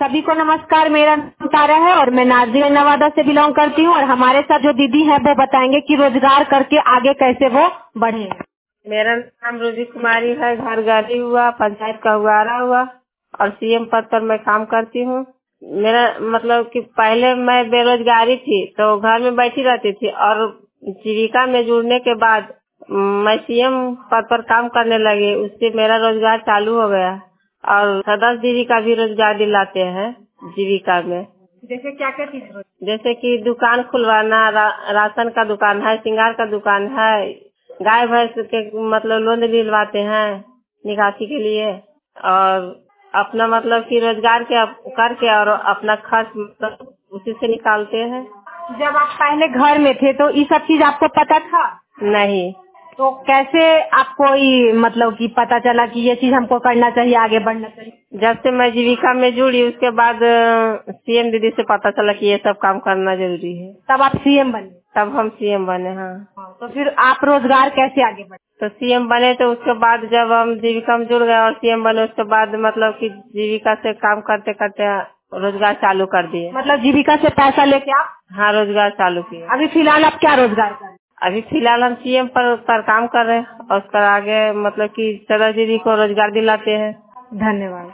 सभी को नमस्कार। मेरा नाम तारा है और मैं नाजिर नवादा से बिलोंग करती हूँ और हमारे साथ जो दीदी है वो बताएंगे कि रोजगार करके आगे कैसे वो बढ़े। मेरा नाम रोजी कुमारी है। घर गाड़ी हुआ, पंचायत का हुआरा हुआ और सीएम पद पर मैं काम करती हूँ। मेरा मतलब कि पहले मैं बेरोजगारी थी तो घर में बैठी रहती थी और जीविका में जुड़ने के बाद मैं सीएम पद पर काम करने लगी। उससे मेरा रोजगार चालू हो गया और सदस्य दीदी का भी रोजगार दिलाते हैं जीविका में। जैसे क्या क्या चीज? जैसे कि दुकान खुलवाना, राशन का दुकान है, श्रृंगार का दुकान है, गाय भैंस के मतलब लोन दिलवाते हैं निकासी के लिए और अपना मतलब कि रोजगार के करके और अपना खर्च मतलब उसी से निकालते हैं। जब आप पहले घर में थे तो ये सब चीज आपको पता था? नहीं। तो कैसे आपको ये मतलब कि पता चला कि ये चीज हमको करना चाहिए, आगे बढ़ना चाहिए? जब से मैं जीविका में जुड़ी उसके बाद सीएम दीदी से पता चला कि ये सब काम करना जरूरी है। तब आप सीएम बने? तब हम सीएम बने। हाँ। तो फिर आप रोजगार कैसे आगे बढ़े? तो सीएम बने तो उसके बाद जब हम जीविका में जुड़ गए और सीएम बने उसके बाद मतलब कि जीविका से काम करते करते रोजगार चालू कर दिए। मतलब जीविका से पैसा लेके आप? हाँ, रोजगार चालू किए। अभी फिलहाल आप क्या रोजगार कर रहे हैं? अभी फिलहाल हम सीएम पर काम कर रहे हैं और उसका आगे मतलब कि सदस्य दीदी को रोजगार दिलाते हैं। धन्यवाद।